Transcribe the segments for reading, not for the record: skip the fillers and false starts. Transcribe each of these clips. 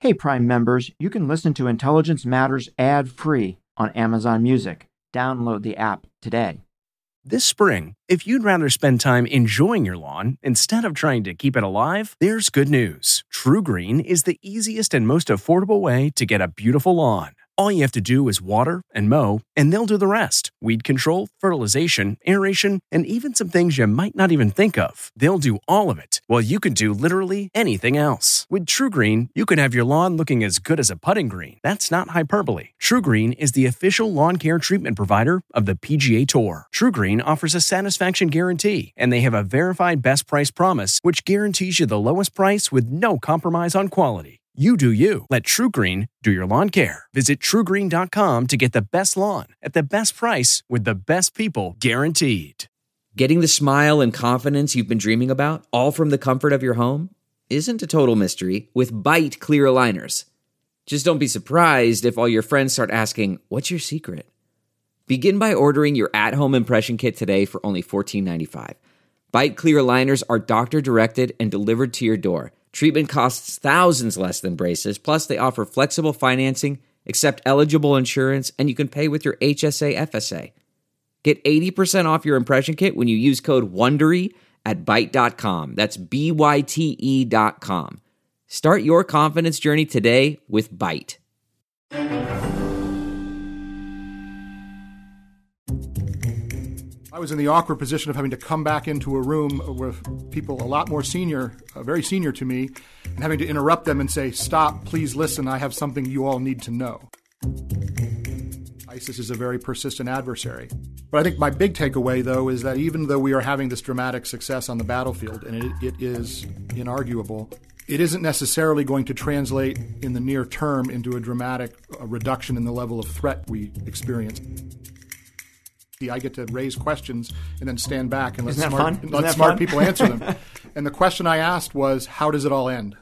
Hey, Prime members, you can listen to Intelligence Matters ad-free on Amazon Music. Download the app today. This spring, if you'd rather spend time enjoying your lawn instead of trying to keep it alive, there's good news. TruGreen is the easiest and most affordable way to get a beautiful lawn. All you have to do is water and mow, and they'll do the rest. Weed control, fertilization, aeration, and even some things you might not even think of. They'll do all of it, while you can do literally anything else. With TruGreen, you can have your lawn looking as good as a putting green. That's not hyperbole. TruGreen is the official lawn care treatment provider of the PGA Tour. TruGreen offers a satisfaction guarantee, and they have a verified best price promise, which guarantees you the lowest price with no compromise on quality. You do you. Let TruGreen do your lawn care. Visit TruGreen.com to get the best lawn at the best price with the best people guaranteed. Getting the smile and confidence you've been dreaming about, all from the comfort of your home, isn't a total mystery with Byte clear aligners. Just don't be surprised if all your friends start asking, "What's your secret?" Begin by ordering your at-home impression kit today for only $14.95. Byte clear aligners are doctor-directed and delivered to your door. Treatment costs thousands less than braces, plus they offer flexible financing, accept eligible insurance, and you can pay with your HSA FSA. Get 80% off your impression kit when you use code WONDERY at Byte.com. That's BYTE.com. Start your confidence journey today with Byte. I was in the awkward position of having to come back into a room with people a lot more senior, very senior to me, and having to interrupt them and say, "Stop, please listen, I have something you all need to know." ISIS is a very persistent adversary. But I think my big takeaway, though, is that even though we are having this dramatic success on the battlefield, and it is inarguable, it isn't necessarily going to translate in the near term into a dramatic reduction in the level of threat we experience. I get to raise questions and then stand back and let smart people answer them. And the question I asked was, how does it all end?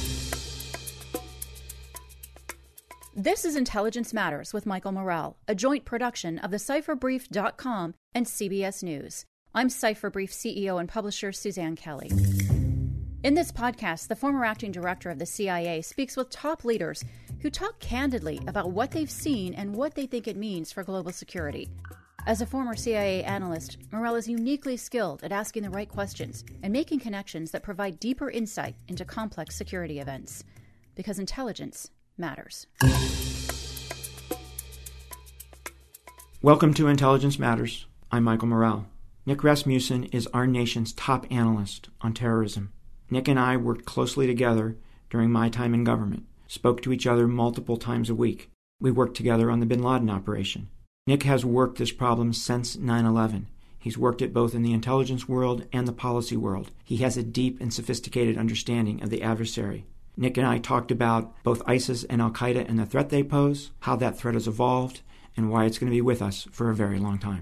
This is Intelligence Matters with Michael Morell, a joint production of thecypherbrief.com and CBS News. I'm Cypher Brief CEO and publisher Suzanne Kelly. In this podcast, the former acting director of the CIA speaks with top leaders who talk candidly about what they've seen and what they think it means for global security. As a former CIA analyst, Morell is uniquely skilled at asking the right questions and making connections that provide deeper insight into complex security events. Because intelligence matters. Welcome to Intelligence Matters. I'm Michael Morell. Nick Rasmussen is our nation's top analyst on terrorism. Nick and I worked closely together during my time in government, spoke to each other multiple times a week. We worked together on the bin Laden operation. Nick has worked this problem since 9/11. He's worked it both in the intelligence world and the policy world. He has a deep and sophisticated understanding of the adversary. Nick and I talked about both ISIS and Al-Qaeda and the threat they pose, how that threat has evolved, and why it's going to be with us for a very long time.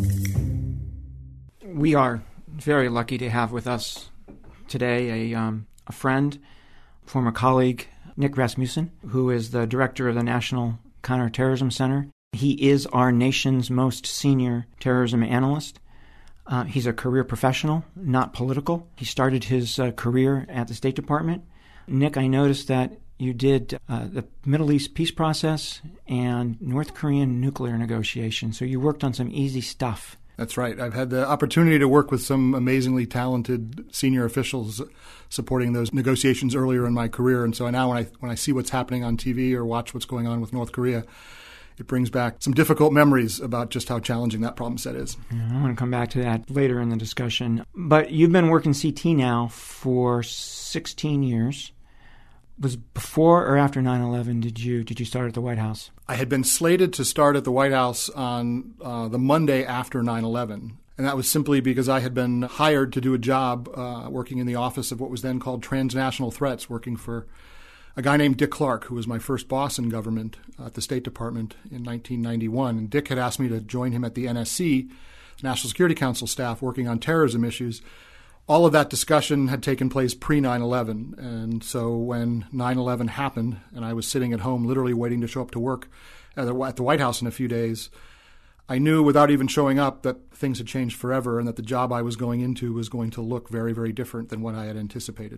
We are very lucky to have with us today a friend, former colleague, Nick Rasmussen, who is the director of the National Counterterrorism Center. He is our nation's most senior terrorism analyst. He's a career professional, not political. He started his career at the State Department. Nick, I noticed that you did the Middle East peace process and North Korean nuclear negotiations, so you worked on some easy stuff. That's right. I've had the opportunity to work with some amazingly talented senior officials supporting those negotiations earlier in my career, and so now when I see what's happening on TV or watch what's going on with North Korea, it brings back some difficult memories about just how challenging that problem set is. I want to come back to that later in the discussion. But you've been working CT now for 16 years. Was before or after 9/11 did you start at the White House? I had been slated to start at the White House on the Monday after 9/11. And that was simply because I had been hired to do a job working in the office of what was then called Transnational Threats, working for a guy named Dick Clark, who was my first boss in government at the State Department in 1991. And Dick had asked me to join him at the NSC, National Security Council staff, working on terrorism issues. All of that discussion had taken place pre-9/11. And so when 9/11 happened and I was sitting at home literally waiting to show up to work at the White House in a few days, I knew without even showing up that things had changed forever and that the job I was going into was going to look very, very different than what I had anticipated.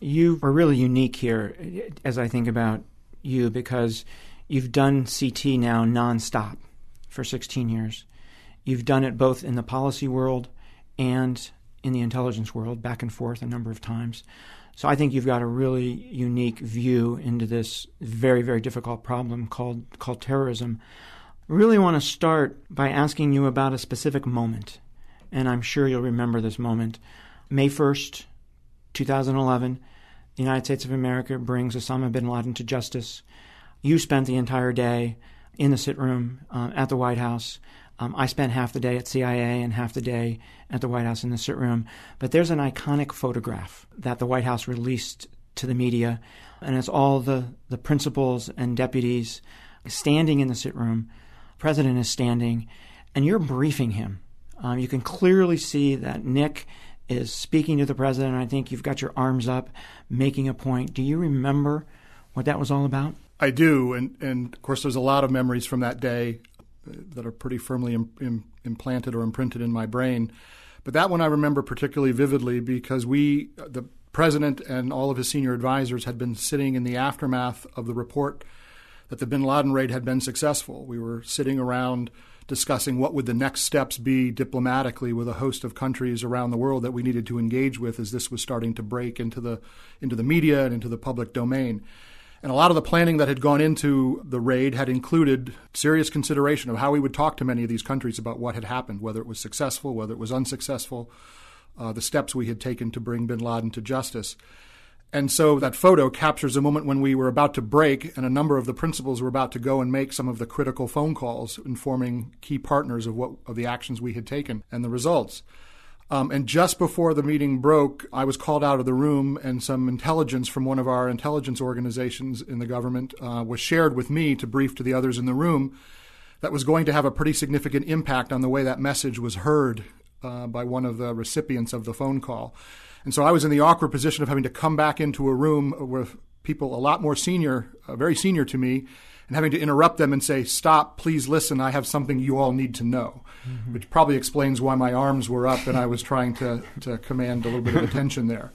You are really unique here as I think about you, because you've done CT now nonstop for 16 years. You've done it both in the policy world and in the intelligence world, back and forth a number of times. So I think you've got a really unique view into this very, very difficult problem called terrorism. I really want to start by asking you about a specific moment, and I'm sure you'll remember this moment. May 1st, 2011, the United States of America brings Osama bin Laden to justice. You spent the entire day in the sit room at the White House. I spent half the day at CIA and half the day at the White House in the sit room. But there's an iconic photograph that the White House released to the media, and it's all the principals and deputies standing in the sit room. The president is standing, and you're briefing him. You can clearly see that Nick is speaking to the president. I think you've got your arms up, making a point. Do you remember what that was all about? I do, and of course there's a lot of memories from that day that are pretty firmly implanted or imprinted in my brain. But that one I remember particularly vividly because the president and all of his senior advisors had been sitting in the aftermath of the report that the bin Laden raid had been successful. We were sitting around discussing what would the next steps be diplomatically with a host of countries around the world that we needed to engage with as this was starting to break into the media and into the public domain. And a lot of the planning that had gone into the raid had included serious consideration of how we would talk to many of these countries about what had happened, whether it was successful, whether it was unsuccessful, the steps we had taken to bring bin Laden to justice. And so that photo captures a moment when we were about to break and a number of the principals were about to go and make some of the critical phone calls informing key partners of the actions we had taken and the results. And just before the meeting broke, I was called out of the room, and some intelligence from one of our intelligence organizations in the government was shared with me to brief to the others in the room that was going to have a pretty significant impact on the way that message was heard by one of the recipients of the phone call. And so I was in the awkward position of having to come back into a room with people a lot more senior, very senior to me, and having to interrupt them and say, "Stop, please listen, I have something you all need to know," which probably explains why my arms were up and I was trying to command a little bit of attention there.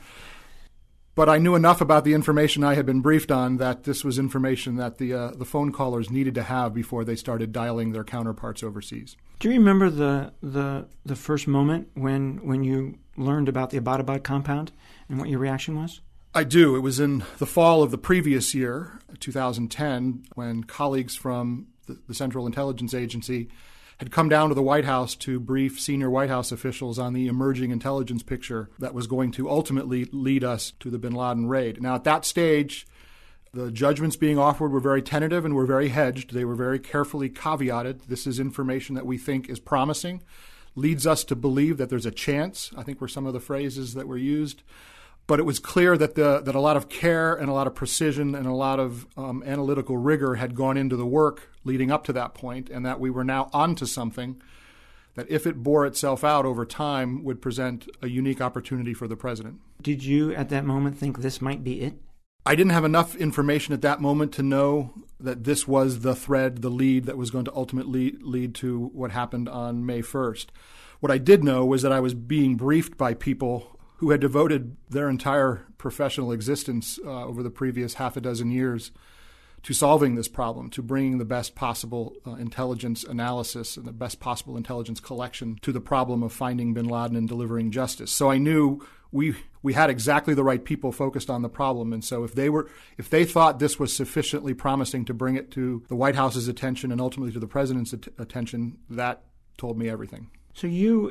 But I knew enough about the information I had been briefed on that this was information that the phone callers needed to have before they started dialing their counterparts overseas. Do you remember the first moment when you learned about the Abbottabad compound and what your reaction was? I do. It was in the fall of the previous year, 2010, when colleagues from the Central Intelligence Agency had come down to the White House to brief senior White House officials on the emerging intelligence picture that was going to ultimately lead us to the bin Laden raid. Now, at that stage, the judgments being offered were very tentative and were very hedged. They were very carefully caveated. This is information that we think is promising, leads us to believe that there's a chance, I think were some of the phrases that were used. But it was clear that a lot of care and a lot of precision and a lot of analytical rigor had gone into the work leading up to that point, and that we were now onto something that, if it bore itself out over time, would present a unique opportunity for the president. Did you, at that moment, think this might be it? I didn't have enough information at that moment to know that this was the thread, the lead that was going to ultimately lead to what happened on May 1st. What I did know was that I was being briefed by people who had devoted their entire professional existence over the previous half a dozen years to solving this problem, to bringing the best possible intelligence analysis and the best possible intelligence collection to the problem of finding bin Laden and delivering justice. So I knew we had exactly the right people focused on the problem. And so if they thought this was sufficiently promising to bring it to the White House's attention and ultimately to the president's attention, that told me everything. So you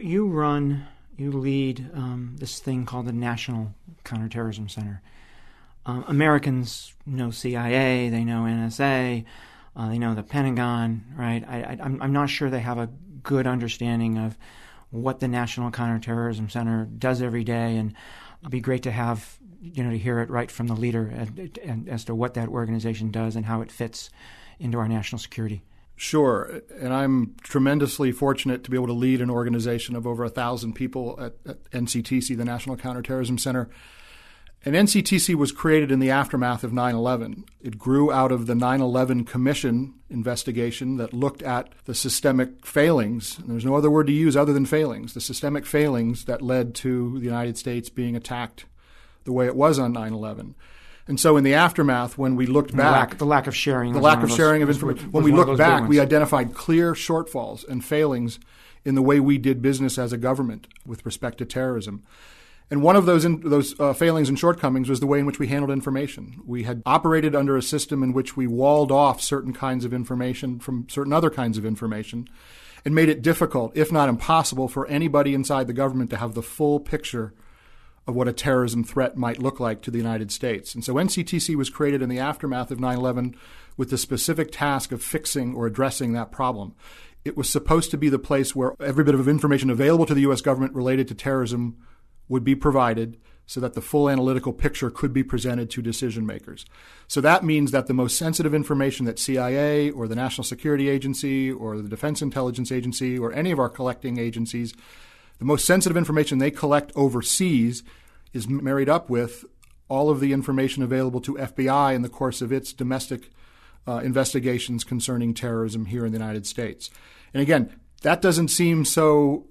lead this thing called the National Counterterrorism Center. Americans know CIA, they know NSA, they know the Pentagon, right? I'm not sure they have a good understanding of what the National Counterterrorism Center does every day, and it'd be great to have, to hear it right from the leader and as to what that organization does and how it fits into our national security. Sure, and I'm tremendously fortunate to be able to lead an organization of over 1,000 people at NCTC, the National Counterterrorism Center. And NCTC was created in the aftermath of 9/11. It grew out of the 9/11 Commission investigation that looked at the systemic failings, and there's no other word to use other than failings, the systemic failings that led to the United States being attacked the way it was on 9/11. And so in the aftermath, when we looked back... The lack of sharing. The lack of sharing of information. When we looked back, we identified clear shortfalls and failings in the way we did business as a government with respect to terrorism. And one of those failings and shortcomings was the way in which we handled information. We had operated under a system in which we walled off certain kinds of information from certain other kinds of information and made it difficult, if not impossible, for anybody inside the government to have the full picture of what a terrorism threat might look like to the United States. And so NCTC was created in the aftermath of 9/11 with the specific task of fixing or addressing that problem. It was supposed to be the place where every bit of information available to the U.S. government related to terrorism would be provided so that the full analytical picture could be presented to decision makers. So that means that the most sensitive information that CIA or the National Security Agency or the Defense Intelligence Agency or any of our collecting agencies, the most sensitive information they collect overseas is married up with all of the information available to FBI in the course of its domestic investigations concerning terrorism here in the United States. And again, that doesn't seem so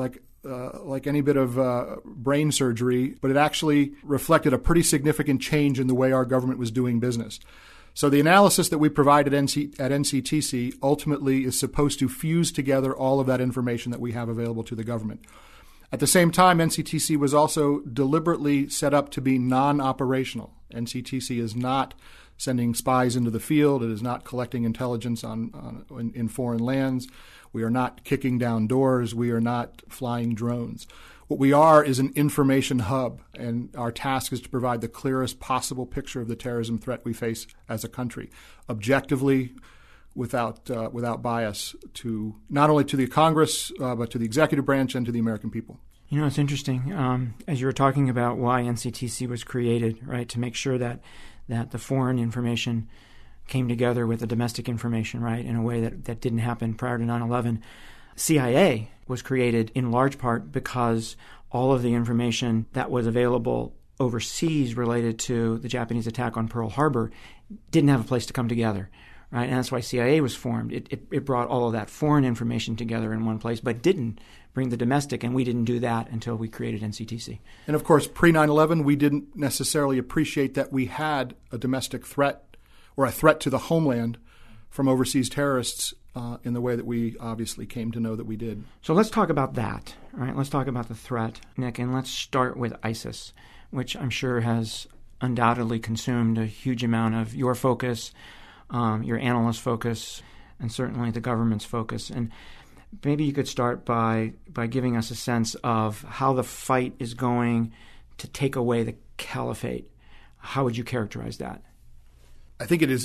like any bit of brain surgery, but it actually reflected a pretty significant change in the way our government was doing business. So the analysis that we provide at NCTC ultimately is supposed to fuse together all of that information that we have available to the government. At the same time, NCTC was also deliberately set up to be non-operational. NCTC is not sending spies into the field. It is not collecting intelligence in foreign lands. We are not kicking down doors. We are not flying drones. What we are is an information hub, and our task is to provide the clearest possible picture of the terrorism threat we face as a country, objectively, without bias, to not only to the Congress, but to the executive branch and to the American people. You know, it's interesting, as you were talking about why NCTC was created, right, to make sure that the foreign information came together with the domestic information, right, in a way that didn't happen prior to 9/11. CIA was created in large part because all of the information that was available overseas related to the Japanese attack on Pearl Harbor didn't have a place to come together, right? And that's why CIA was formed. It brought all of that foreign information together in one place, but didn't bring the domestic, and we didn't do that until we created NCTC. And of course, pre-9/11, we didn't necessarily appreciate that we had a domestic threat or a threat to the homeland from overseas terrorists in the way that we obviously came to know that we did. So let's talk about that, all right? Let's talk about the threat, Nick, and let's start with ISIS, which I'm sure has undoubtedly consumed a huge amount of your focus, your analyst focus, and certainly the government's focus. And maybe you could start by giving us a sense of how the fight is going to take away the caliphate. How would you characterize that? I think it is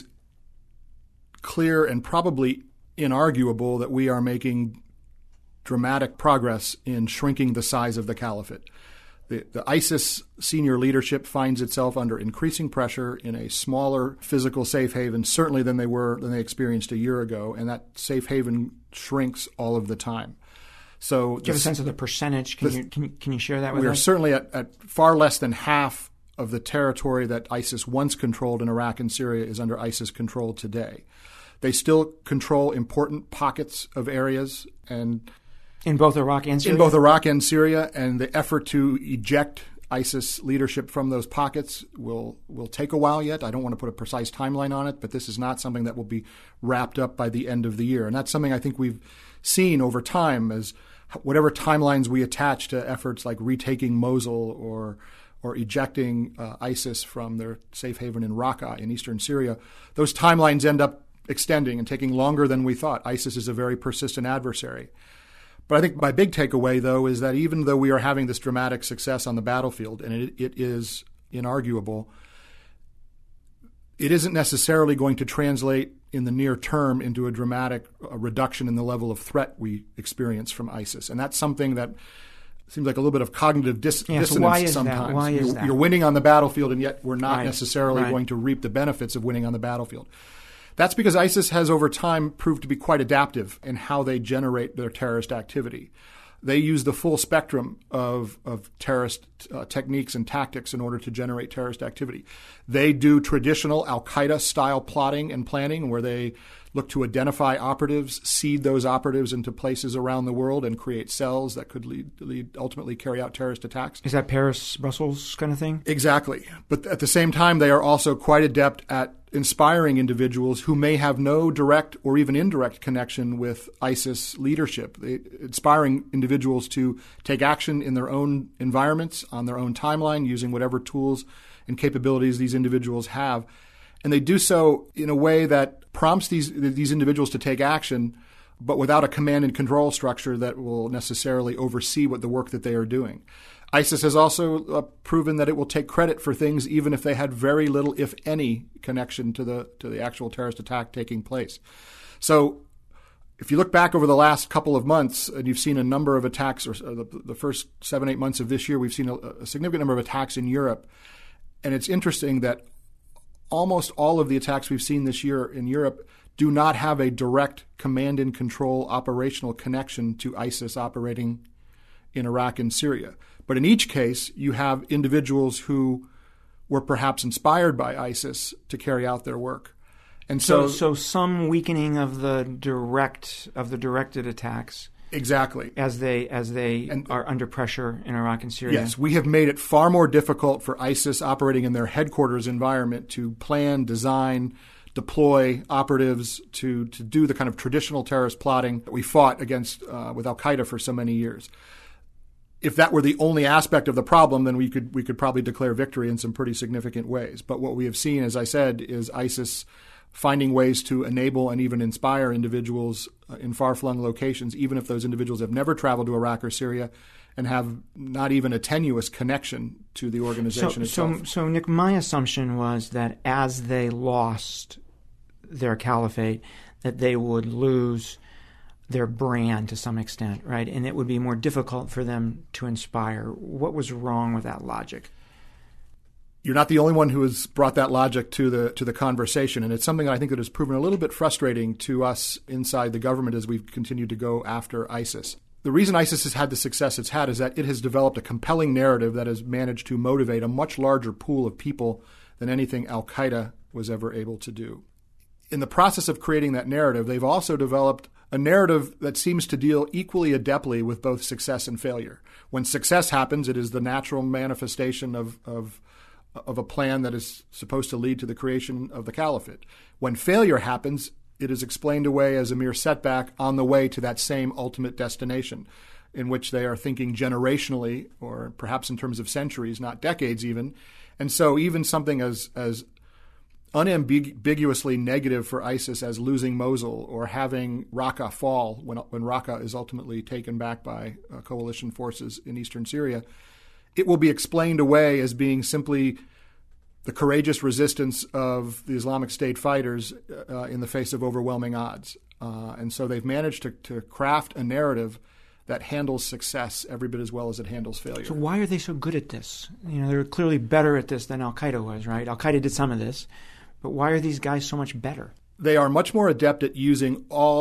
clear and probably inarguable that we are making dramatic progress in shrinking the size of the caliphate. The ISIS senior leadership finds itself under increasing pressure in a smaller physical safe haven, certainly than they experienced a year ago, and that safe haven shrinks all of the time. So, do you have a sense of the percentage? Can you share that with us? We are certainly at far less than half of the territory that ISIS once controlled in Iraq and Syria is under ISIS control today. They still control important pockets of areas, and in both Iraq and Syria? In both Iraq and Syria, and the effort to eject ISIS leadership from those pockets will take a while yet. I don't want to put a precise timeline on it, but this is not something that will be wrapped up by the end of the year. And that's something I think we've seen over time as whatever timelines we attach to efforts like retaking Mosul or ejecting ISIS from their safe haven in Raqqa in eastern Syria, those timelines end up extending and taking longer than we thought. ISIS is a very persistent adversary. But I think my big takeaway, though, is that even though we are having this dramatic success on the battlefield, and it is inarguable, it isn't necessarily going to translate in the near term into a dramatic reduction in the level of threat we experience from ISIS. And that's something that seems like a little bit of cognitive dissonance so why is sometimes. That? Why is that? You're winning on the battlefield, and yet we're not necessarily going to reap the benefits of winning on the battlefield. That's because ISIS has over time proved to be quite adaptive in how they generate their terrorist activity. They use the full spectrum of terrorist techniques and tactics in order to generate terrorist activity. They do traditional al-Qaeda style plotting and planning where they look to identify operatives, seed those operatives into places around the world, and create cells that could ultimately carry out terrorist attacks. Is that Paris, Brussels kind of thing? Exactly. But at the same time, they are also quite adept at inspiring individuals who may have no direct or even indirect connection with ISIS leadership, inspiring individuals to take action in their own environments, on their own timeline, using whatever tools and capabilities these individuals have. And they do so in a way that prompts these individuals to take action, but without a command and control structure that will necessarily oversee what the work that they are doing. ISIS has also proven that it will take credit for things even if they had very little, if any, connection to the actual terrorist attack taking place. So if you look back over the last couple of months, and you've seen a number of attacks, or the first 7-8 months of this year, we've seen a significant number of attacks in Europe. And it's interesting that almost all of the attacks we've seen this year in Europe do not have a direct command and control operational connection to ISIS operating in Iraq and Syria. But in each case, you have individuals who were perhaps inspired by ISIS to carry out their work. And so some weakening of the directed attacks. Exactly. As they are under pressure in Iraq and Syria. Yes, we have made it far more difficult for ISIS operating in their headquarters environment to plan, design, deploy operatives to do the kind of traditional terrorist plotting that we fought against with al-Qaeda for so many years. If that were the only aspect of the problem, then we could probably declare victory in some pretty significant ways. But what we have seen, as I said, is ISIS finding ways to enable and even inspire individuals in far-flung locations, even if those individuals have never traveled to Iraq or Syria and have not even a tenuous connection to the organization itself. So, Nick, my assumption was that as they lost their caliphate, that they would lose their brand to some extent, right? And it would be more difficult for them to inspire. What was wrong with that logic? You're not the only one who has brought that logic to the conversation, and it's something I think that has proven a little bit frustrating to us inside the government as we've continued to go after ISIS. The reason ISIS has had the success it's had is that it has developed a compelling narrative that has managed to motivate a much larger pool of people than anything al-Qaeda was ever able to do. In the process of creating that narrative, they've also developed a narrative that seems to deal equally adeptly with both success and failure. When success happens, it is the natural manifestation of a plan that is supposed to lead to the creation of the caliphate. When failure happens, it is explained away as a mere setback on the way to that same ultimate destination, in which they are thinking generationally, or perhaps in terms of centuries, not decades even. And so even something as unambiguously negative for ISIS as losing Mosul or having Raqqa fall when Raqqa is ultimately taken back by coalition forces in eastern Syria, it will be explained away as being simply the courageous resistance of the Islamic State fighters in the face of overwhelming odds. And so they've managed to craft a narrative that handles success every bit as well as it handles failure. So why are they so good at this? They're clearly better at this than al-Qaeda was, right? Al-Qaeda did some of this, but why are these guys so much better? They are much more adept at using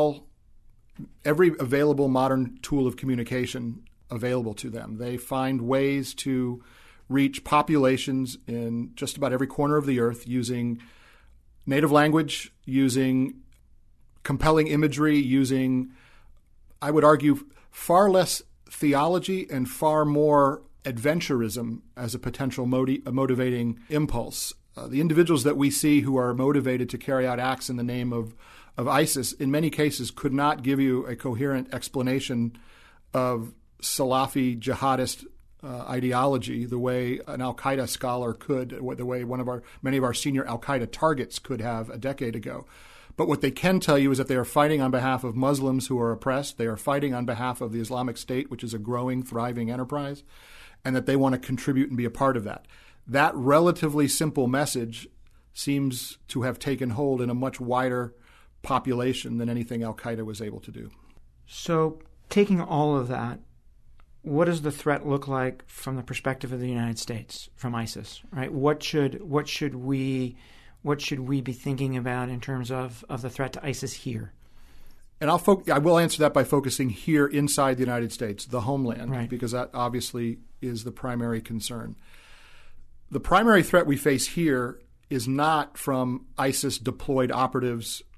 every available modern tool of communication available to them. They find ways to reach populations in just about every corner of the earth using native language, using compelling imagery, using, I would argue, far less theology and far more adventurism as a potential motivating impulse. The individuals that we see who are motivated to carry out acts in the name of ISIS, in many cases, could not give you a coherent explanation of Salafi jihadist ideology the way an al-Qaeda scholar could, the way many of our senior al-Qaeda targets could have a decade ago. But what they can tell you is that they are fighting on behalf of Muslims who are oppressed. They are fighting on behalf of the Islamic State, which is a growing, thriving enterprise, and that they want to contribute and be a part of that. That relatively simple message seems to have taken hold in a much wider population than anything al-Qaeda was able to do. So, taking all of that, what does the threat look like from the perspective of the United States from ISIS? Right? What should we be thinking about in terms of the threat to ISIS here? And I will answer that by focusing here inside the United States, the homeland, right, because that obviously is the primary concern. The primary threat we face here is not from ISIS deployed operatives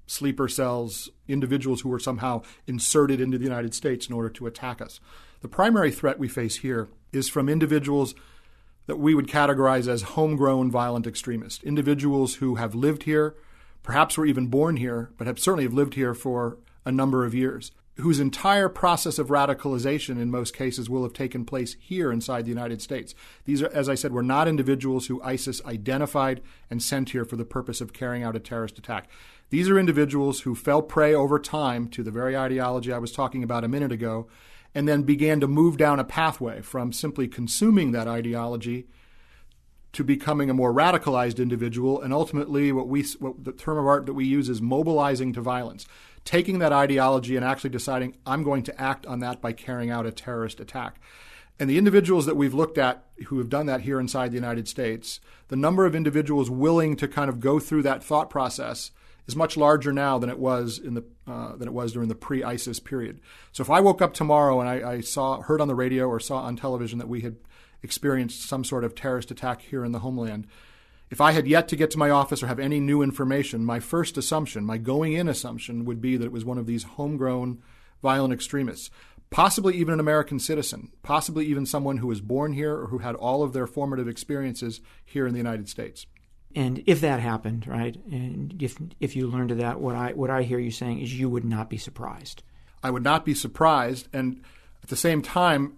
sleeper cells, individuals who were somehow inserted into the United States in order to attack us. The primary threat we face here is from individuals that we would categorize as homegrown violent extremists, individuals who have lived here, perhaps were even born here, but certainly have lived here for a number of years, whose entire process of radicalization in most cases will have taken place here inside the United States. These are, as I said, were not individuals who ISIS identified and sent here for the purpose of carrying out a terrorist attack. These are individuals who fell prey over time to the very ideology I was talking about a minute ago, and then began to move down a pathway from simply consuming that ideology to becoming a more radicalized individual, and ultimately what the term of art that we use is mobilizing to violence, taking that ideology and actually deciding, I'm going to act on that by carrying out a terrorist attack. And the individuals that we've looked at who have done that here inside the United States, the number of individuals willing to kind of go through that thought process is much larger now than it was during the pre-ISIS period. So if I woke up tomorrow and I heard on the radio or saw on television that we had experienced some sort of terrorist attack here in the homeland, if I had yet to get to my office or have any new information, my first assumption, my going-in assumption would be that it was one of these homegrown violent extremists, possibly even an American citizen, possibly even someone who was born here or who had all of their formative experiences here in the United States. And if that happened, right, and if you learned of that, what I hear you saying is you would not be surprised. I would not be surprised, and at the same time,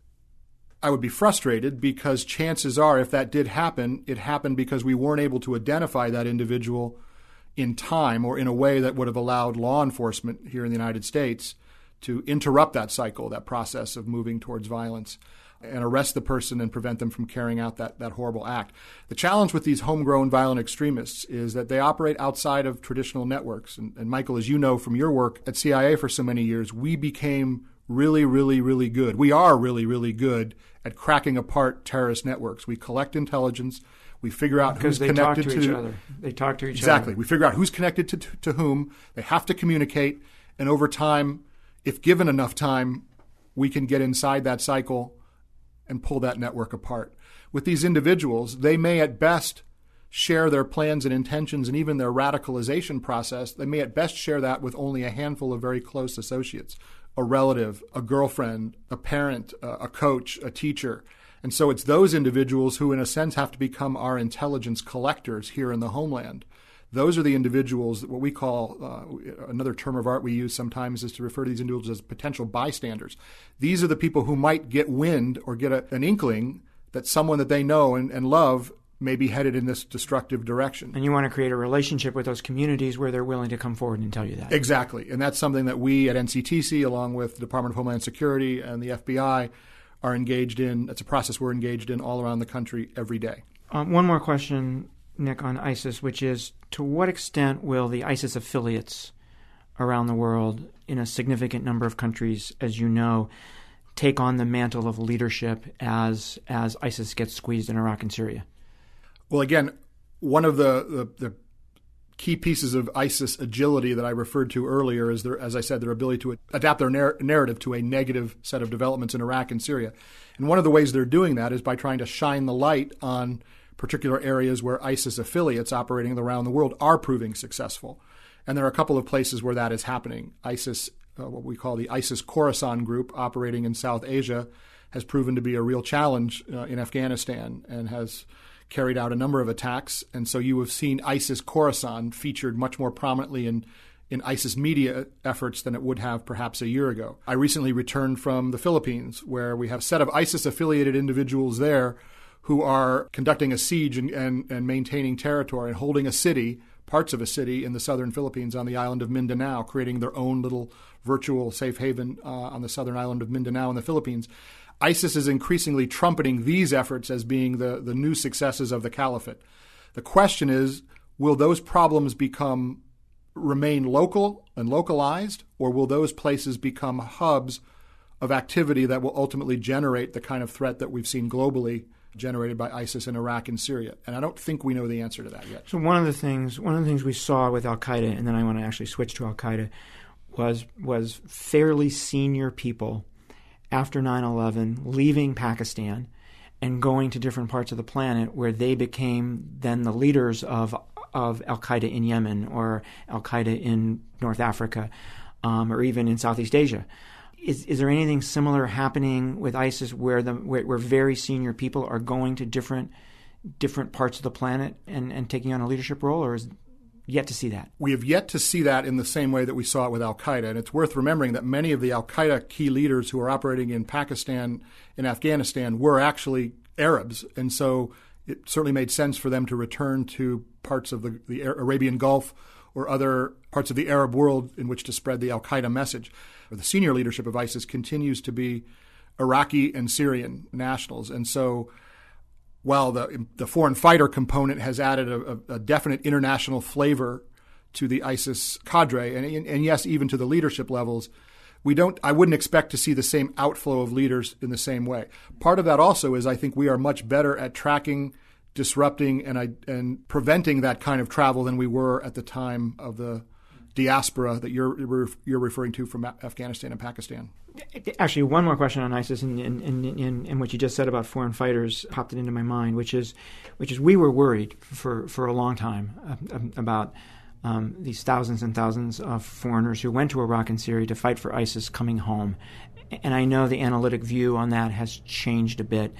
I would be frustrated because chances are if that did happen, it happened because we weren't able to identify that individual in time or in a way that would have allowed law enforcement here in the United States to interrupt that cycle, that process of moving towards violence, and arrest the person and prevent them from carrying out that horrible act. The challenge with these homegrown violent extremists is that they operate outside of traditional networks. And Michael, as you know from your work at CIA for so many years, we became really, really, really good. We are really, really good at cracking apart terrorist networks. We collect intelligence. We figure out who's connected to each other. They talk to each other. Exactly. We figure out who's connected to whom. They have to communicate. And over time, if given enough time, we can get inside that cycle and pull that network apart. With these individuals, they may at best share their plans and intentions and even their radicalization process. They may at best share that with only a handful of very close associates, a relative, a girlfriend, a parent, a coach, a teacher. And so it's those individuals who, in a sense, have to become our intelligence collectors here in the homeland. Those are the individuals, what we call, another term of art we use sometimes is to refer to these individuals as potential bystanders. These are the people who might get wind or get an inkling that someone that they know and love may be headed in this destructive direction. And you want to create a relationship with those communities where they're willing to come forward and tell you that. Exactly. And that's something that we at NCTC, along with the Department of Homeland Security and the FBI, are engaged in. It's a process we're engaged in all around the country every day. One more question, Nick, on ISIS, which is, to what extent will the ISIS affiliates around the world, in a significant number of countries, as you know, take on the mantle of leadership as ISIS gets squeezed in Iraq and Syria? Well, again, one of the key pieces of ISIS agility that I referred to earlier is, as I said, their ability to adapt their narrative to a negative set of developments in Iraq and Syria. And one of the ways they're doing that is by trying to shine the light on particular areas where ISIS affiliates operating around the world are proving successful. And there are a couple of places where that is happening. ISIS, what we call the ISIS Khorasan group operating in South Asia, has proven to be a real challenge in Afghanistan and has carried out a number of attacks. And so you have seen ISIS Khorasan featured much more prominently in ISIS media efforts than it would have perhaps a year ago. I recently returned from the Philippines, where we have a set of ISIS-affiliated individuals there who are conducting a siege and maintaining territory and holding a city, parts of a city in the southern Philippines on the island of Mindanao, creating their own little virtual safe haven on the southern island of Mindanao in the Philippines. ISIS is increasingly trumpeting these efforts as being the new successes of the caliphate. The question is, will those problems remain local and localized, or will those places become hubs of activity that will ultimately generate the kind of threat that we've seen globally generated by ISIS in Iraq and Syria? And I don't think we know the answer to that yet. So one of the things we saw with al-Qaeda, and then I want to actually switch to al-Qaeda, was fairly senior people after 9/11 leaving Pakistan and going to different parts of the planet where they became then the leaders of of al-Qaeda in Yemen or al-Qaeda in North Africa or even in Southeast Asia. Is there anything similar happening with ISIS where very senior people are going to different parts of the planet and taking on a leadership role, or is yet to see that? We have yet to see that in the same way that we saw it with al-Qaeda. And it's worth remembering that many of the al-Qaeda key leaders who are operating in Pakistan and Afghanistan were actually Arabs. And so it certainly made sense for them to return to parts of the Arabian Gulf or other parts of the Arab world in which to spread the al-Qaeda message. The senior leadership of ISIS continues to be Iraqi and Syrian nationals. And so while the foreign fighter component has added a definite international flavor to the ISIS cadre, and yes, even to the leadership levels, I wouldn't expect to see the same outflow of leaders in the same way. Part of that also is I think we are much better at tracking, disrupting, and preventing that kind of travel than we were at the time of the diaspora that you're referring to from Afghanistan and Pakistan. Actually, one more question on ISIS and what you just said about foreign fighters popped it into my mind, which is we were worried for a long time about these thousands and thousands of foreigners who went to Iraq and Syria to fight for ISIS coming home. And I know the analytic view on that has changed a bit.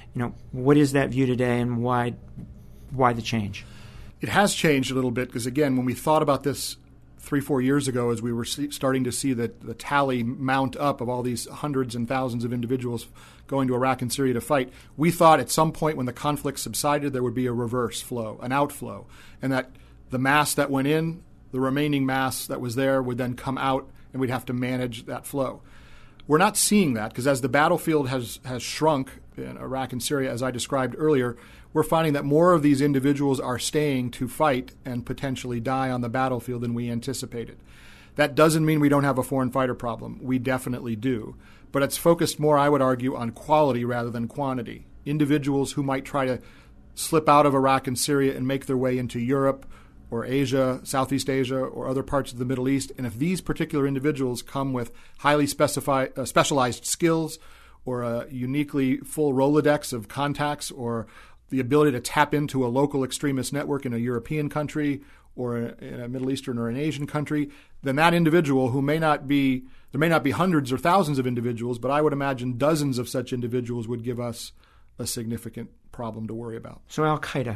What is that view today, and why the change? It has changed a little bit because, again, when we thought about this 3-4 years ago, as we were starting to see the tally mount up of all these hundreds and thousands of individuals going to Iraq and Syria to fight, we thought at some point when the conflict subsided there would be a reverse flow, an outflow, and that the mass that went in, the remaining mass that was there would then come out and we'd have to manage that flow. We're not seeing that because as the battlefield has shrunk in Iraq and Syria, as I described earlier, we're finding that more of these individuals are staying to fight and potentially die on the battlefield than we anticipated. That doesn't mean we don't have a foreign fighter problem. We definitely do. But it's focused more, I would argue, on quality rather than quantity. Individuals who might try to slip out of Iraq and Syria and make their way into Europe or Asia, Southeast Asia, or other parts of the Middle East. And if these particular individuals come with highly specialized skills or a uniquely full Rolodex of contacts or the ability to tap into a local extremist network in a European country or in a Middle Eastern or an Asian country, then that individual there may not be hundreds or thousands of individuals, but I would imagine dozens of such individuals would give us a significant problem to worry about. So Al-Qaeda,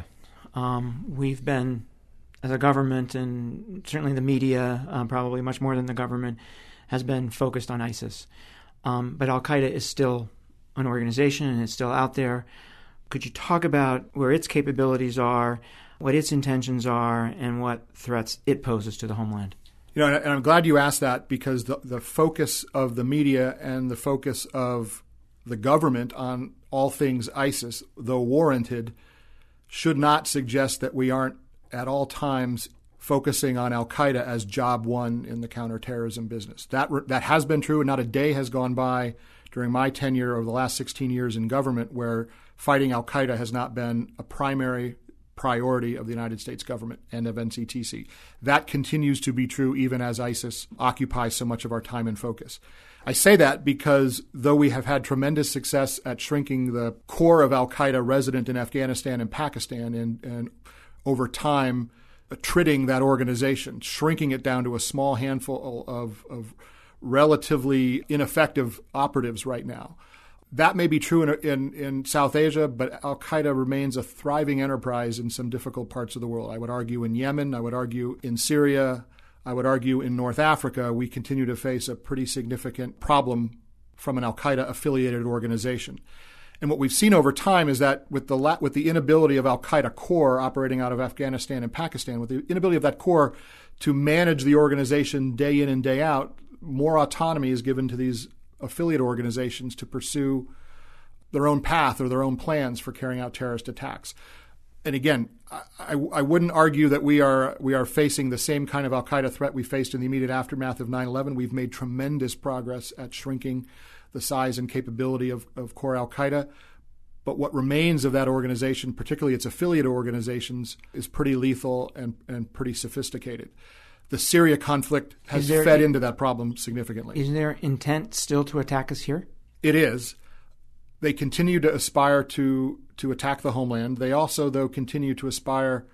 we've been, as a government and certainly the media, probably much more than the government, has been focused on ISIS. But Al-Qaeda is still an organization and it's still out there. Could you talk about where its capabilities are, what its intentions are, and what threats it poses to the homeland? And I'm glad you asked that because the focus of the media and the focus of the government on all things ISIS, though warranted, should not suggest that we aren't at all times focusing on al-Qaeda as job one in the counterterrorism business. That has been true, and not a day has gone by during my tenure over the last 16 years in government where fighting al-Qaeda has not been a primary priority of the United States government and of NCTC. That continues to be true even as ISIS occupies so much of our time and focus. I say that because though we have had tremendous success at shrinking the core of al-Qaeda resident in Afghanistan and Pakistan and over time tridding that organization, shrinking it down to a small handful of relatively ineffective operatives right now. That may be true in South Asia, but al-Qaeda remains a thriving enterprise in some difficult parts of the world. I would argue in Yemen, I would argue in Syria, I would argue in North Africa, we continue to face a pretty significant problem from an al-Qaeda affiliated organization. And what we've seen over time is that with the inability of al-Qaeda core operating out of Afghanistan and Pakistan, with the inability of that core to manage the organization day in and day out, more autonomy is given to these affiliate organizations to pursue their own path or their own plans for carrying out terrorist attacks. And again, I wouldn't argue that we are facing the same kind of al-Qaeda threat we faced in the immediate aftermath of 9/11. We've made tremendous progress at shrinking the size and capability of core al-Qaeda. But what remains of that organization, particularly its affiliate organizations, is pretty lethal and pretty sophisticated. The Syria conflict has fed into that problem significantly. Is there intent still to attack us here? It is. They continue to aspire to attack the homeland. They also, though, continue to aspire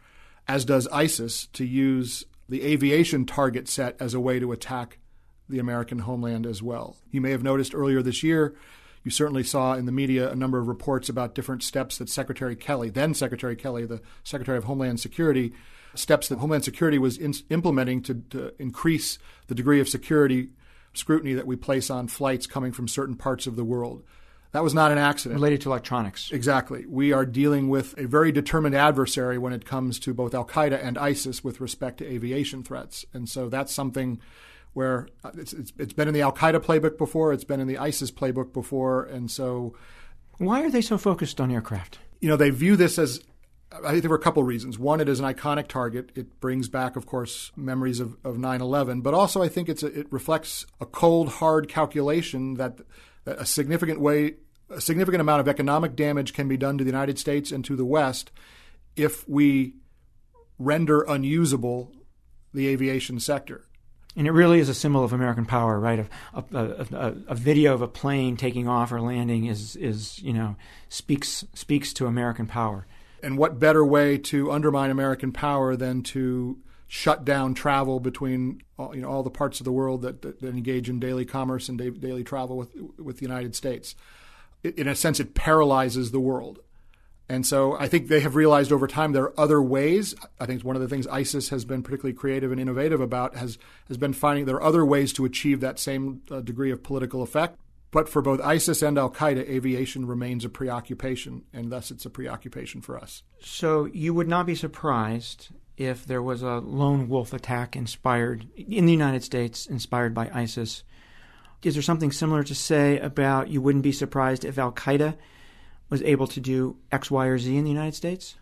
as does ISIS, to use the aviation target set as a way to attack the American homeland as well. You may have noticed earlier this year, you certainly saw in the media a number of reports about different steps that Secretary Kelly, then Secretary Kelly, the Secretary of Homeland Security, steps that Homeland Security was implementing to increase the degree of security scrutiny that we place on flights coming from certain parts of the world. That was not an accident. Related to electronics. Exactly. We are dealing with a very determined adversary when it comes to both al-Qaeda and ISIS with respect to aviation threats. And so that's something where it's been in the al-Qaeda playbook before, it's been in the ISIS playbook before. And so... Why are they so focused on aircraft? They view this as, I think there were a couple of reasons. One, it is an iconic target. It brings back, of course, memories of 9/11. But also I think it reflects a cold, hard calculation that a significant amount of economic damage can be done to the United States and to the West if we render unusable the aviation sector. And it really is a symbol of American power, right? A video of a plane taking off or landing speaks to American power. And what better way to undermine American power than to shut down travel between all the parts of the world that engage in daily commerce and daily travel with the United States. In a sense, it paralyzes the world. And so I think they have realized over time there are other ways. I think one of the things ISIS has been particularly creative and innovative about has been finding there are other ways to achieve that same degree of political effect. But for both ISIS and al-Qaeda, aviation remains a preoccupation, and thus it's a preoccupation for us. So you would not be surprised if there was a lone wolf attack inspired in the United States, inspired by ISIS. Is there something similar to say about you wouldn't be surprised if al-Qaeda was able to do X, Y, or Z in the United States?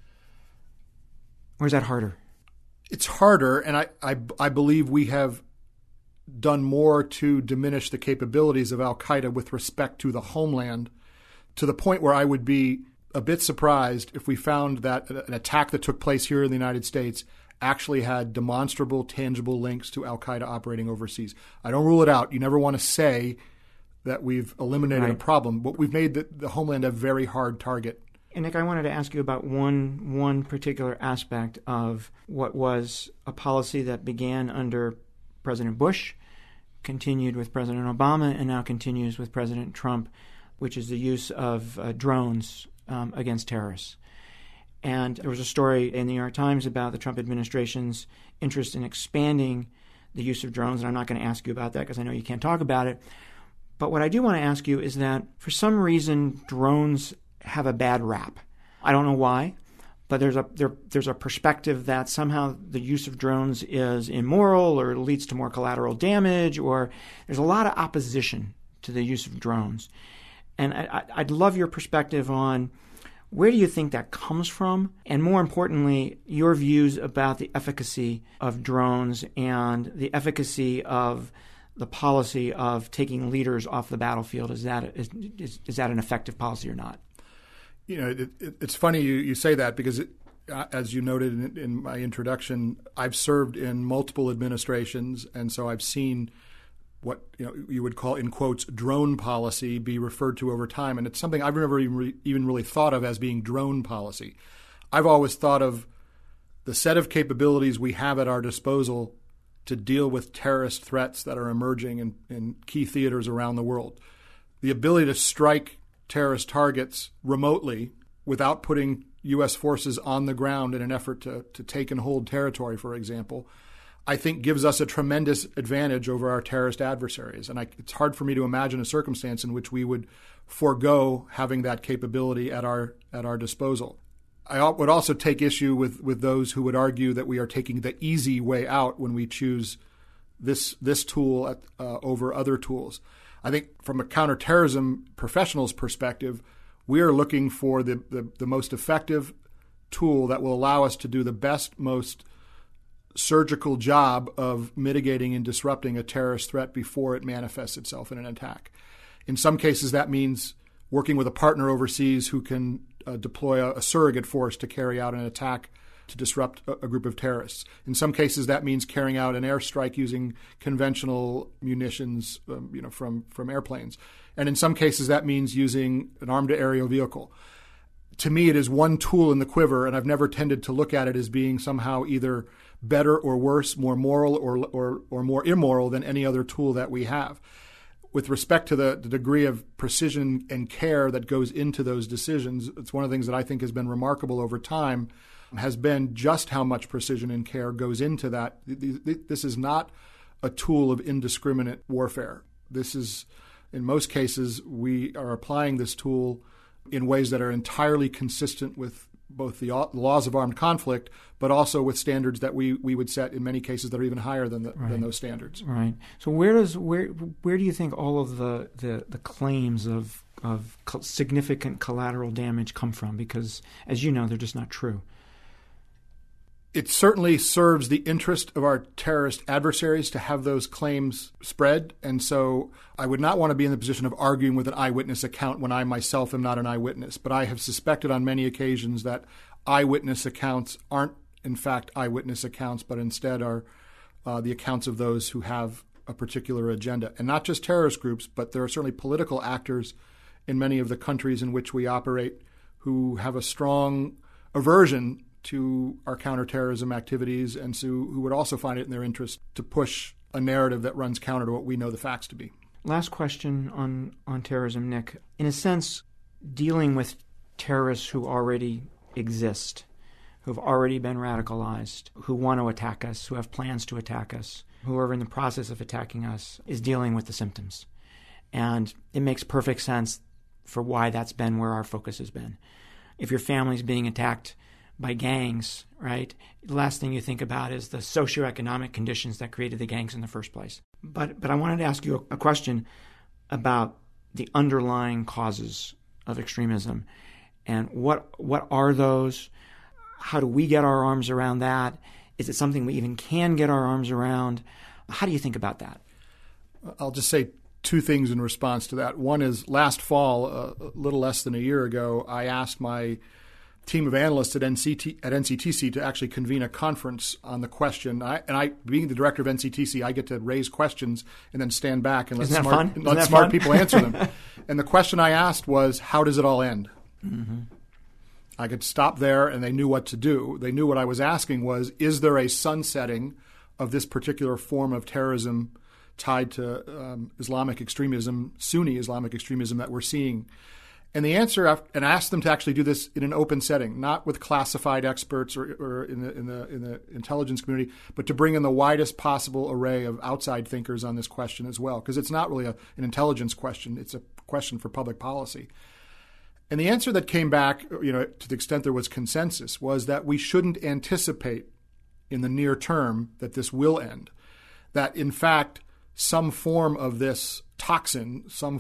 Or is that harder? It's harder, and I believe we have done more to diminish the capabilities of al-Qaeda with respect to the homeland, to the point where I would be a bit surprised if we found that an attack that took place here in the United States actually had demonstrable, tangible links to al-Qaeda operating overseas. I don't rule it out. You never want to say that we've eliminated a problem, but we've made the homeland a very hard target. And Nick, I wanted to ask you about one particular aspect of what was a policy that began under President Bush, continued with President Obama, and now continues with President Trump, which is the use of drones against terrorists. And there was a story in the New York Times about the Trump administration's interest in expanding the use of drones, and I'm not going to ask you about that because I know you can't talk about it. But what I do want to ask you is that for some reason drones have a bad rap. I don't know why, but there's a perspective that somehow the use of drones is immoral or leads to more collateral damage, or there's a lot of opposition to the use of drones. And I'd love your perspective on where do you think that comes from? And more importantly, your views about the efficacy of drones and the efficacy of the policy of taking leaders off the battlefield. Is that an effective policy or not? It's funny you say that because, as you noted in my introduction, I've served in multiple administrations, and so I've seen what you would call, in quotes, drone policy be referred to over time. And it's something I've never even really thought of as being drone policy. I've always thought of the set of capabilities we have at our disposal to deal with terrorist threats that are emerging in key theaters around the world. The ability to strike terrorist targets remotely without putting U.S. forces on the ground in an effort to take and hold territory, for example, I think gives us a tremendous advantage over our terrorist adversaries. And it's hard for me to imagine a circumstance in which we would forego having that capability at our disposal. I would also take issue with those who would argue that we are taking the easy way out when we choose this tool over other tools. I think from a counterterrorism professional's perspective, we are looking for the most effective tool that will allow us to do the best, most surgical job of mitigating and disrupting a terrorist threat before it manifests itself in an attack. In some cases, that means working with a partner overseas who can deploy a surrogate force to carry out an attack to disrupt a group of terrorists. In some cases, that means carrying out an airstrike using conventional munitions, from airplanes. And in some cases, that means using an armed aerial vehicle. to me, it is one tool in the quiver, and I've never tended to look at it as being somehow either better or worse, more moral or more immoral than any other tool that we have. With respect to the degree of precision and care that goes into those decisions, it's one of the things that I think has been remarkable over time, has been just how much precision and care goes into that. This is not a tool of indiscriminate warfare. This is, in most cases, we are applying this tool in ways that are entirely consistent with both the laws of armed conflict, but also with standards that we would set in many cases that are even higher than those standards. Right. So where do you think all of the claims of significant collateral damage come from? Because, as you know, they're just not true. It certainly serves the interest of our terrorist adversaries to have those claims spread. And so I would not want to be in the position of arguing with an eyewitness account when I myself am not an eyewitness. But I have suspected on many occasions that eyewitness accounts aren't, in fact, eyewitness accounts, but instead are the accounts of those who have a particular agenda. And not just terrorist groups, but there are certainly political actors in many of the countries in which we operate who have a strong aversion to our counterterrorism activities, and so who would also find it in their interest to push a narrative that runs counter to what we know the facts to be. Last question on terrorism, Nick. In a sense, dealing with terrorists who already exist, who have already been radicalized, who want to attack us, who have plans to attack us, who are in the process of attacking us, is dealing with the symptoms. And it makes perfect sense for why that's been where our focus has been. If your family's being attacked by gangs, right, the last thing you think about is the socioeconomic conditions that created the gangs in the first place. But I wanted to ask you a question about the underlying causes of extremism. And what are those? How do we get our arms around that? Is it something we even can get our arms around? How do you think about that? I'll just say two things in response to that. One is last fall, a little less than a year ago, I asked my team of analysts at NCTC to actually convene a conference on the question. I, being the director of NCTC, I get to raise questions and then stand back and let smart people answer them. And the question I asked was, how does it all end? Mm-hmm. I could stop there and they knew what to do. They knew what I was asking was, is there a sunsetting of this particular form of terrorism tied to Islamic extremism, Sunni Islamic extremism that we're seeing? And the answer, and I asked them to actually do this in an open setting, not with classified experts or in the intelligence community, but to bring in the widest possible array of outside thinkers on this question as well, because it's not really an intelligence question; it's a question for public policy. And the answer that came back, to the extent there was consensus, was that we shouldn't anticipate in the near term that this will end. That in fact, some form of this toxin, some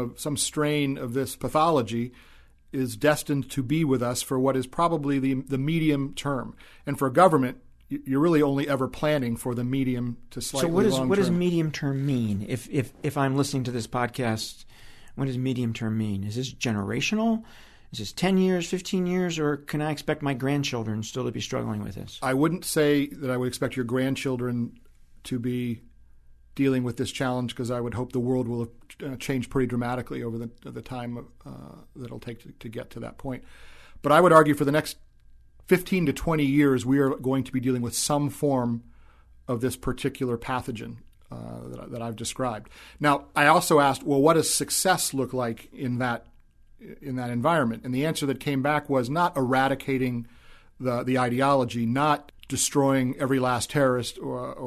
strain of this pathology is destined to be with us for what is probably the medium term. And for a government, you're really only ever planning for the medium to slightly long term. So what does medium term mean? If I'm listening to this podcast, what does medium term mean? Is this generational? Is this 10 years, 15 years, or can I expect my grandchildren still to be struggling with this? I wouldn't say that I would expect your grandchildren to be dealing with this challenge, because I would hope the world will have changed pretty dramatically over the time that it'll take to get to that point. But I would argue for the next 15 to 20 years, we are going to be dealing with some form of this particular pathogen that I've described. Now, I also asked, well, what does success look like in that environment? And the answer that came back was not eradicating the ideology, not destroying every last terrorist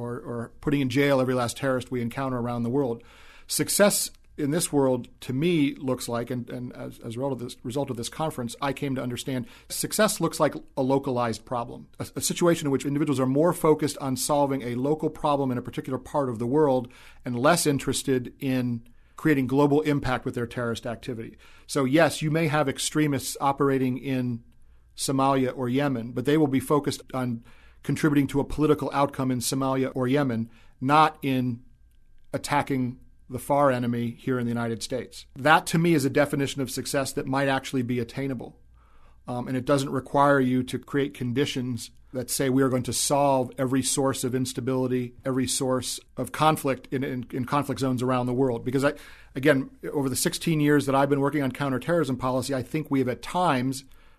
or putting in jail every last terrorist we encounter around the world. Success in this world, to me, looks like, and as a result of this conference, I came to understand, success looks like a localized problem, a situation in which individuals are more focused on solving a local problem in a particular part of the world and less interested in creating global impact with their terrorist activity. So yes, you may have extremists operating in Somalia or Yemen, but they will be focused on contributing to a political outcome in Somalia or Yemen, not in attacking the far enemy here in the United States. That, to me, is a definition of success that might actually be attainable. And it doesn't require you to create conditions that say we are going to solve every source of instability, every source of conflict in conflict zones around the world. Because, again, over the 16 years that I've been working on counterterrorism policy, I think we have at times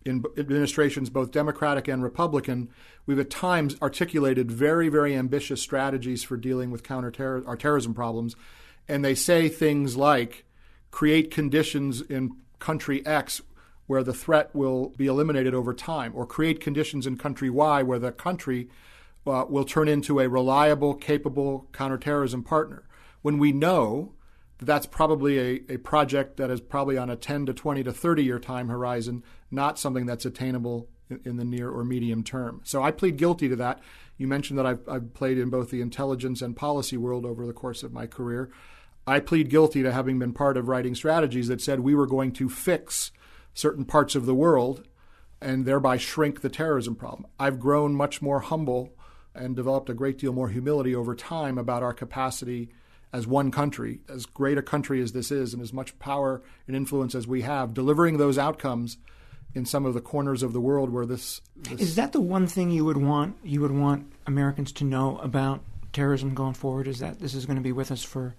in administrations, both Democratic and Republican, we've at times articulated very, very ambitious strategies for dealing with our terrorism problems. And they say things like, create conditions in country X where the threat will be eliminated over time, or create conditions in country Y where the country will turn into a reliable, capable counterterrorism partner. When we know that's probably a project that is probably on a 10 to 20 to 30-year time horizon, not something that's attainable in the near or medium term. So I plead guilty to that. You mentioned that I've played in both the intelligence and policy world over the course of my career. I plead guilty to having been part of writing strategies that said we were going to fix certain parts of the world and thereby shrink the terrorism problem. I've grown much more humble and developed a great deal more humility over time about our capacity as one country, as great a country as this is, and as much power and influence as we have, delivering those outcomes in some of the corners of the world where this Is that the one thing you would want Americans to know about terrorism going forward, is that this is going to be with us for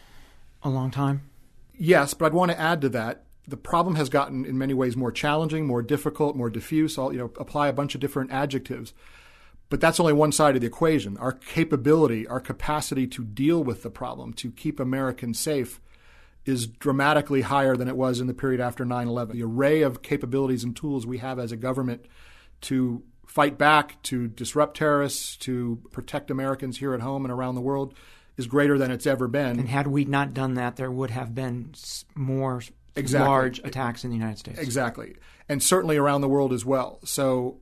a long time? Yes, but I'd want to add to that, the problem has gotten in many ways more challenging, more difficult, more diffuse. I'll apply a bunch of different adjectives. But that's only one side of the equation. Our capability, our capacity to deal with the problem, to keep Americans safe, is dramatically higher than it was in the period after 9/11. The array of capabilities and tools we have as a government to fight back, to disrupt terrorists, to protect Americans here at home and around the world is greater than it's ever been. And had we not done that, there would have been more large attacks in the United States. Exactly. And certainly around the world as well. So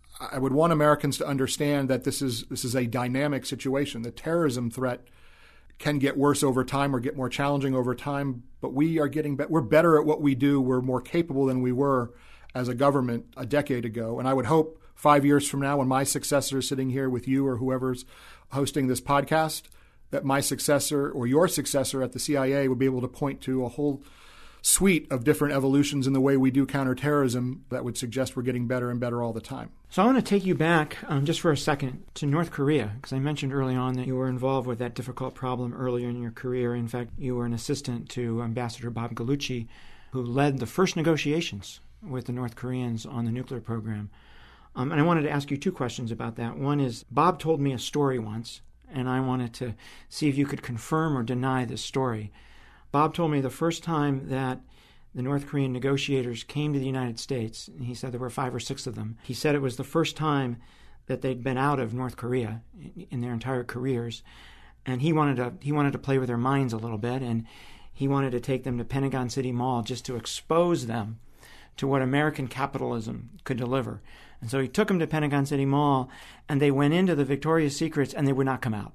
I would want Americans to understand that this is a dynamic situation. The terrorism threat can get worse over time or get more challenging over time, but we are getting better. We're better at what we do. We're more capable than we were as a government a decade ago. And I would hope 5 years from now, when my successor is sitting here with you or whoever's hosting this podcast, that my successor or your successor at the CIA would be able to point to a whole suite of different evolutions in the way we do counterterrorism that would suggest we're getting better and better all the time. So I want to take you back just for a second to North Korea, because I mentioned early on that you were involved with that difficult problem earlier in your career. In fact, you were an assistant to Ambassador Bob Gallucci, who led the first negotiations with the North Koreans on the nuclear program. And I wanted to ask you two questions about that. One is, Bob told me a story once, and I wanted to see if you could confirm or deny this story. Bob told me the first time that the North Korean negotiators came to the United States, and he said there were 5 or 6 of them, he said it was the first time that they'd been out of North Korea in their entire careers, and he wanted to play with their minds a little bit, and he wanted to take them to Pentagon City Mall just to expose them to what American capitalism could deliver. And so he took them to Pentagon City Mall, and they went into the Victoria's Secrets, and they would not come out.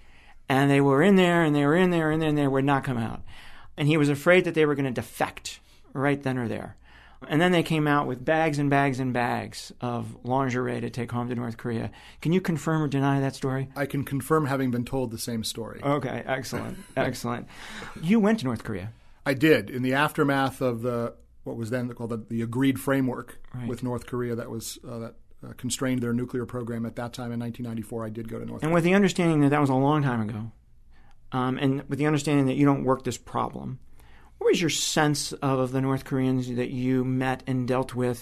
And they were in there, and they were in there, and then they would not come out. And he was afraid that they were going to defect right then or there. And then they came out with bags and bags and bags of lingerie to take home to North Korea. Can you confirm or deny that story? I can confirm having been told the same story. Okay, excellent, excellent. You went to North Korea. I did. In the aftermath of what was then called the agreed framework with North Korea that constrained their nuclear program at that time in 1994, I did go to North Korea. And with the understanding that that was a long time ago, and with the understanding that you don't work this problem, what was your sense of the North Koreans that you met and dealt with,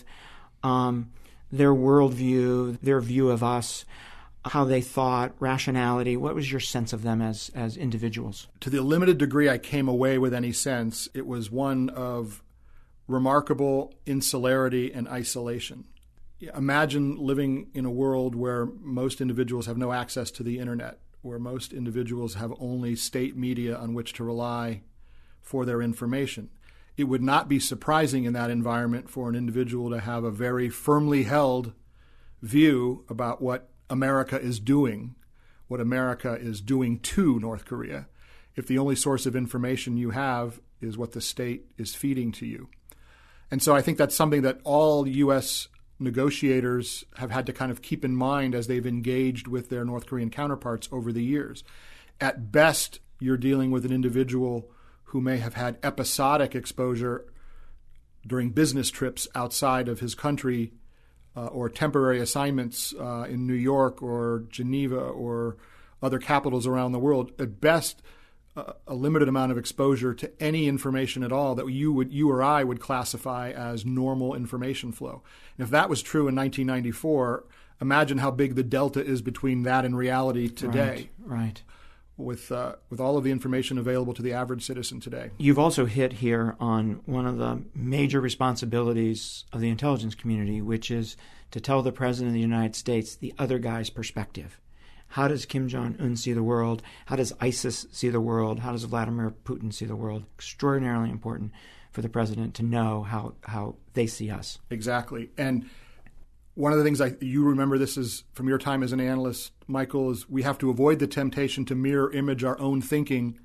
their worldview, their view of us, how they thought, rationality? What was your sense of them as individuals? To the limited degree I came away with any sense, it was one of remarkable insularity and isolation. Imagine living in a world where most individuals have no access to the internet, where most individuals have only state media on which to rely for their information. It would not be surprising in that environment for an individual to have a very firmly held view about what America is doing, what America is doing to North Korea, if the only source of information you have is what the state is feeding to you. And so I think that's something that all U.S. negotiators have had to kind of keep in mind as they've engaged with their North Korean counterparts over the years. At best, you're dealing with an individual who may have had episodic exposure during business trips outside of his country or temporary assignments in New York or Geneva or other capitals around the world. At best, a limited amount of exposure to any information at all that you or I would classify as normal information flow. And if that was true in 1994, imagine how big the delta is between that and reality today. Right. With all of the information available to the average citizen today. You've also hit here on one of the major responsibilities of the intelligence community, which is to tell the President of the United States the other guy's perspective. How does Kim Jong-un see the world? How does ISIS see the world? How does Vladimir Putin see the world? Extraordinarily important for the President to know how they see us. Exactly. And one of the things you remember this is from your time as an analyst, Michael, is we have to avoid the temptation to mirror image our own thinking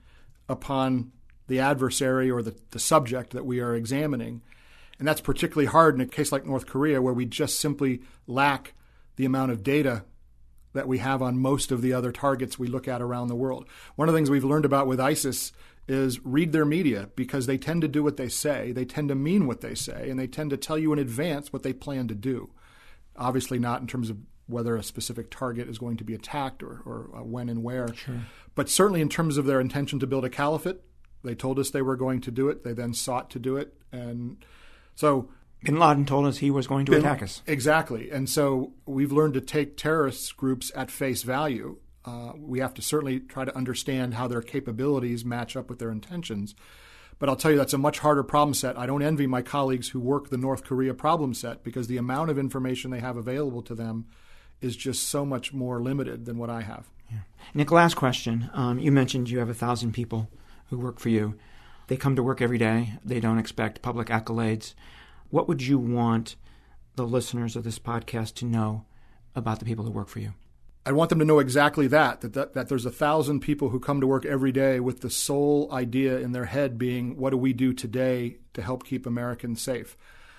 upon the adversary or the subject that we are examining. And that's particularly hard in a case like North Korea, where we just simply lack the amount of data that we have on most of the other targets we look at around the world. One of the things we've learned about with ISIS is read their media, because they tend to do what they say, they tend to mean what they say, and they tend to tell you in advance what they plan to do. Obviously not in terms of whether a specific target is going to be attacked or when and where. Sure. But certainly in terms of their intention to build a caliphate, they told us they were going to do it. They then sought to do it. And so Bin Laden told us he was going to attack us. Exactly. And so we've learned to take terrorist groups at face value. We have to certainly try to understand how their capabilities match up with their intentions. But I'll tell you, that's a much harder problem set. I don't envy my colleagues who work the North Korea problem set, because the amount of information they have available to them is just so much more limited than what I have. Yeah. Nick, last question. You mentioned you have 1,000 people who work for you. They come to work every day. They don't expect public accolades. What would you want the listeners of this podcast to know about the people who work for you? I want them to know exactly that there's 1,000 people who come to work every day with the sole idea in their head being, what do we do today to help keep Americans safe?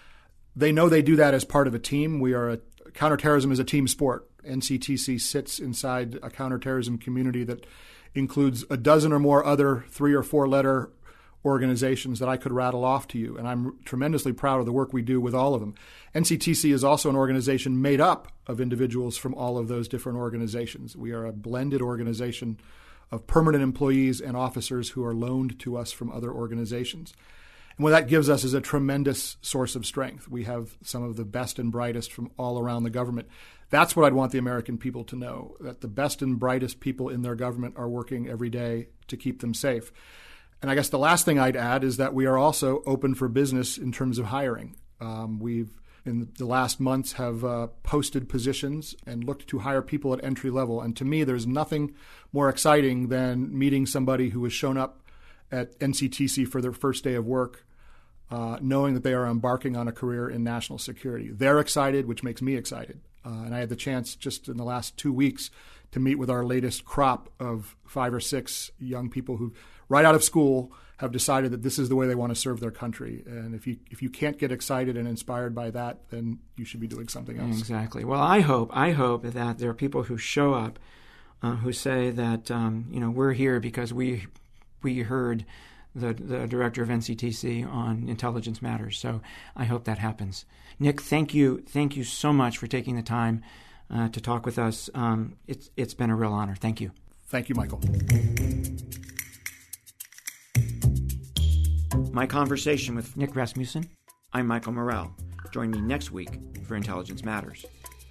They know they do that as part of a team. Counterterrorism is a team sport. NCTC sits inside a counterterrorism community that includes a dozen or more other 3 or 4 letter organizations that I could rattle off to you, and I'm tremendously proud of the work we do with all of them. NCTC is also an organization made up of individuals from all of those different organizations. We are a blended organization of permanent employees and officers who are loaned to us from other organizations. And what that gives us is a tremendous source of strength. We have some of the best and brightest from all around the government. That's what I'd want the American people to know, that the best and brightest people in their government are working every day to keep them safe. And I guess the last thing I'd add is that we are also open for business in terms of hiring. We've, in the last months, have posted positions and looked to hire people at entry level. And to me, there's nothing more exciting than meeting somebody who has shown up at NCTC for their first day of work, knowing that they are embarking on a career in national security. They're excited, which makes me excited. And I had the chance just in the last 2 weeks to meet with our latest crop of 5 or 6 young people who, right out of school, have decided that this is the way they want to serve their country. And if you can't get excited and inspired by that, then you should be doing something else. Exactly. Well, I hope that there are people who show up who say that we're here because we heard the director of NCTC on Intelligence Matters. So I hope that happens. Nick, thank you so much for taking the time to talk with us. It's been a real honor. Thank you. Thank you, Michael. My conversation with Nick Rasmussen. I'm Michael Morell. Join me next week for Intelligence Matters.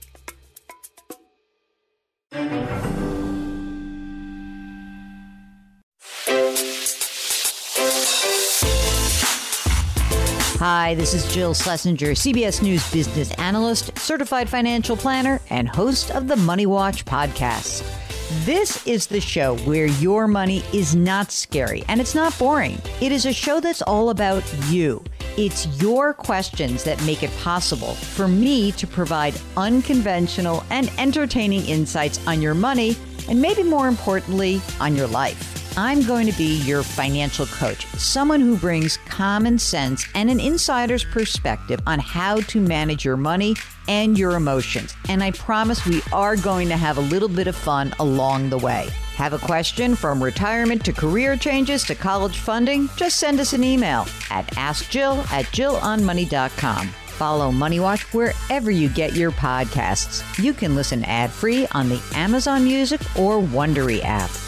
Hi, this is Jill Schlesinger, CBS News business analyst, certified financial planner, and host of the Money Watch podcast. This is the show where your money is not scary and it's not boring. It is a show that's all about you. It's your questions that make it possible for me to provide unconventional and entertaining insights on your money and maybe more importantly, on your life. I'm going to be your financial coach, someone who brings common sense and an insider's perspective on how to manage your money and your emotions. And I promise we are going to have a little bit of fun along the way. Have a question from retirement to career changes to college funding? Just send us an email at askjill@jillonmoney.com. Follow Money Watch wherever you get your podcasts. You can listen ad-free on the Amazon Music or Wondery app.